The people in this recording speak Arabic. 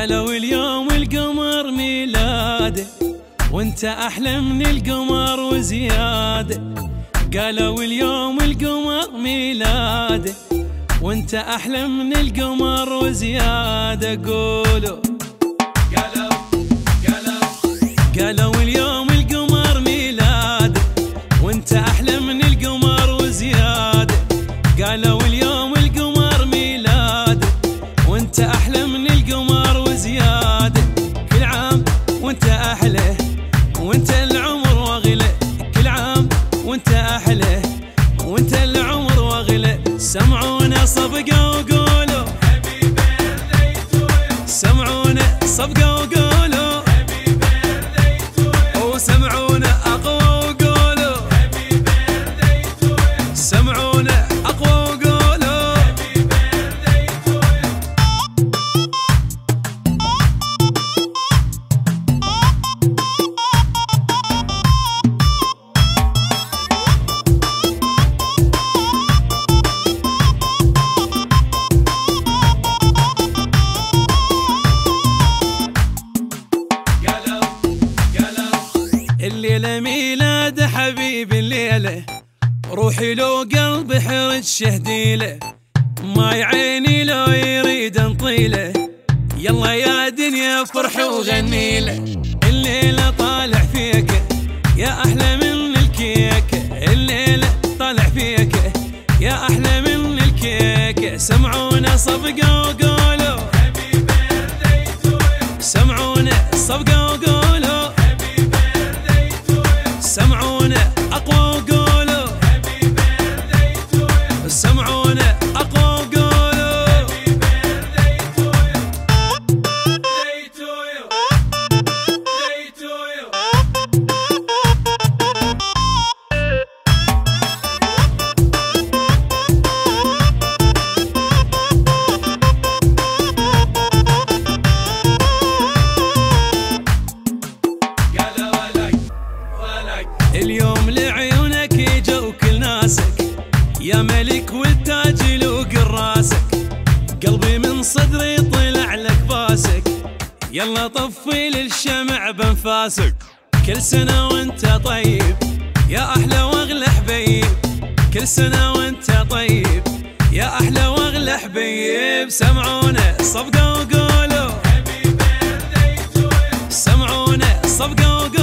قالوا اليوم القمر ميلاده وانت احلى من القمر وزياده. قالوا اليوم القمر ميلاده وانت احلى من القمر وزياده. قولوا قالوا اليوم القمر ميلاده وانت احلى من القمر وزياده. قالوا اليوم القمر ميلاده وانت احلى من القمر وزياده. كل عام وانت احلى وانت العمر واغلى. كل عام وانت احلى وانت العمر واغلى. سمعونا صفقه وقولوا هابي بيرثداي تو يو. سمعونا صفقه وقولوا هابي بيرثداي تو يو. وسمعونا اقوى وقولوا هابي بيرثداي تو يو. سمعونا اقوى وقولوا هابي بيرثداي تو يو. الليلة ميلاد حبيبي الليلة روحي لو قلبي حرج شهديله. ما عيني لو يريد انطيله. يلا يا دنيا فرح وغنيله. الليلة طالع فيك يا احلى من الكيك. الليلة طالع فيك يا احلى من الكيك. سمعونا صفقة وقولوا هابي بيرثداي تو يو. سمعونا صفقة وقولوا سمعونا اقوى وقولوا هابي بيرثداي تو يو. سمعونا اقوى وقولوا هابي بيرثداي تو يو. داي تو يو. اليوم لعيونك يجوا كل ناسك يا ملك والتاج يلوق راسك. قلبي من صدري طلع لك باسك. يلا طفي للشمع بانفاسك. كل سنة وانت طيب يا احلى واغلى حبيب. كل سنة وانت طيب يا احلى واغلى حبيب. سمعونا صفقة وقولوا هابي بيرثداي تو يو. سمعونا صفقة وقولوا